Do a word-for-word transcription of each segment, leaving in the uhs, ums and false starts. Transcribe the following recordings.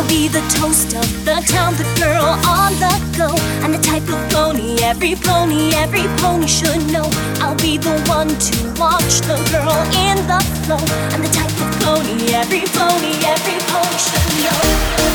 be the toast of the town, the girl on the go. I'm the type of pony every pony, every pony should know. I'll be the one to watch the girl in the flow. I'm the type of pony every pony, every pony should know.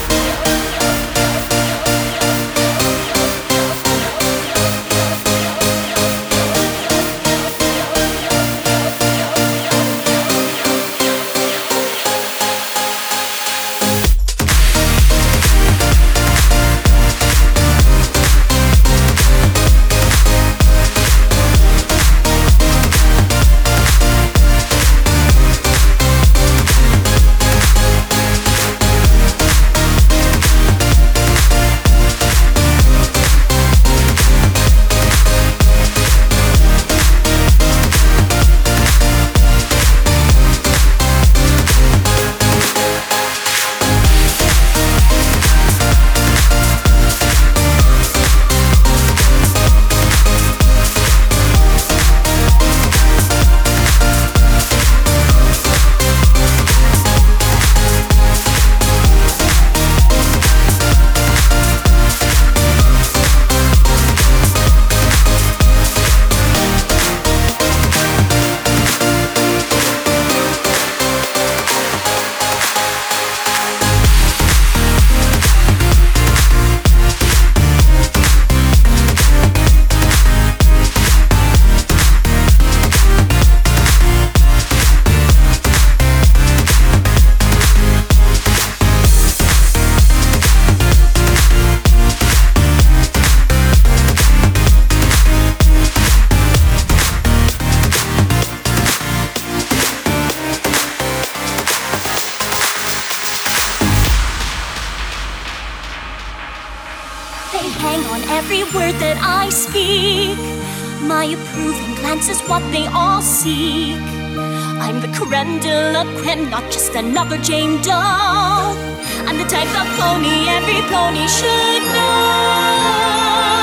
They hang on every word that I speak. My approving glance is what they all seek. I'm the creme de la creme, not just another Jane Doe. I'm the type of pony every pony should know.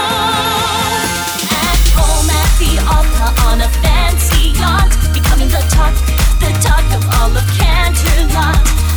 At home at the opera on a fancy yacht, becoming the talk, the talk of all of Canterlot.